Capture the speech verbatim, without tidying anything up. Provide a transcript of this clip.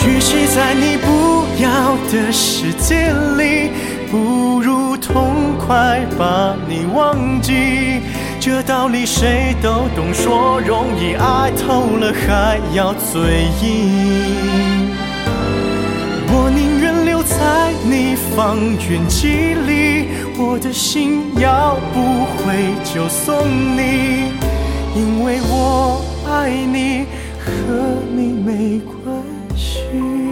与其在你不要的世界里，不如痛快把你忘记。这道理谁都懂，说容易，爱透了还要嘴硬。我宁愿留在你方圆几里，我的心要不回就送你，因为我爱你，和你没关系。